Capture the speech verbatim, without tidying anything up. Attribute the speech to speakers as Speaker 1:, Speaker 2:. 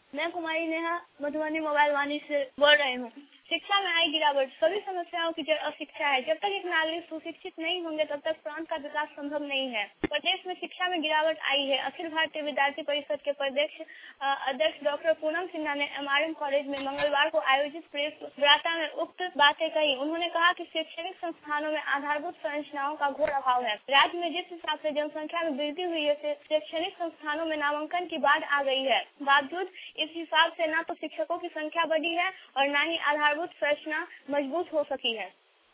Speaker 1: मैं कुमारी नेहा मधुबनी मोबाइल वाणी से बोल रही हूँ। शिक्षा में आई गिरावट सभी समस्याओं की जड़ अशिक्षा है। जब तक एक नागरिक सुशिक्षित नहीं होंगे तब तक प्रांत का विकास संभव नहीं है। प्रदेश में शिक्षा में गिरावट आई है। अखिल भारतीय विद्यार्थी परिषद के प्रदेश अध्यक्ष डॉक्टर पूनम सिन्हा ने एमआरएम कॉलेज में मंगलवार को आयोजित प्रेस वार्ता में उक्त बातें कही। उन्होंने कहा कि शैक्षणिक संस्थानों में आधारभूत संरचनाओं का घोर अभाव है। राज्य में जिस हिसाब से जनसंख्या में वृद्धि हुई है, शैक्षणिक संस्थानों में नामांकन की बाढ़ आ गई है। बावजूद इस हिसाब से न तो शिक्षकों की संख्या बढ़ी है और न ही आधारभूत संरचना मजबूत हो सकी है।